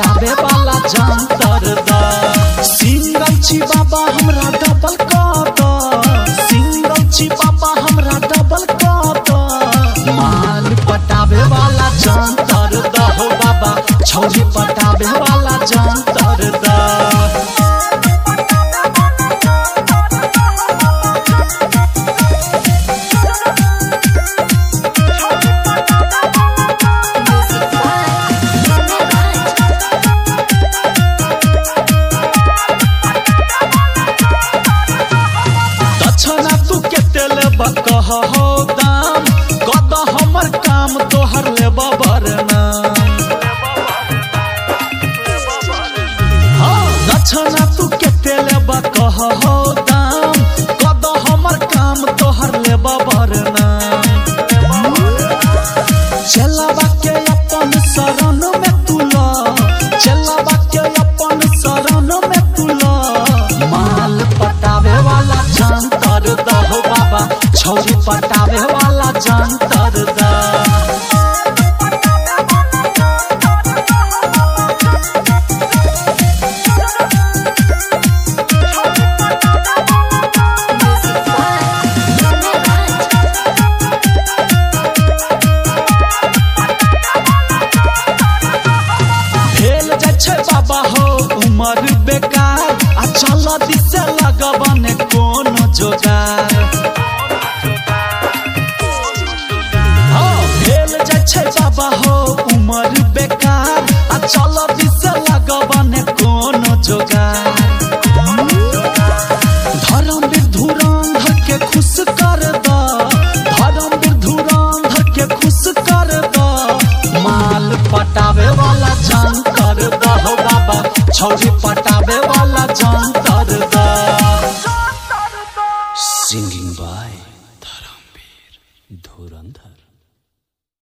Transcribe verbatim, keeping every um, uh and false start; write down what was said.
पटावे वाला जंतर द सिंगल छी बाबा हमरा डबल कर द सिंगल छी बाबा हमरा डबल कर द माल पटावे वाला जंतर द हो बाबा छौरी पटावे वाला जंतर द कह हो दाम कद हमर काम तोहर ले बरना दक्षिणा तू केते लेबा कह हो दाम कद हमर काम तोहर ले बरना चलबा के अपन शरण में तुला चलबा के अपन शरण में तुला माल पटावे वाला जंतर द हो बाबा छौरी पटावे वाला जंतर द भेल जाइ छै बाबा हो उमर बेकार आ चल दिसे लगबने कोनो जोगार बाबा हो उमर बेकार आ चल दिसे लगबने कोनो जोगार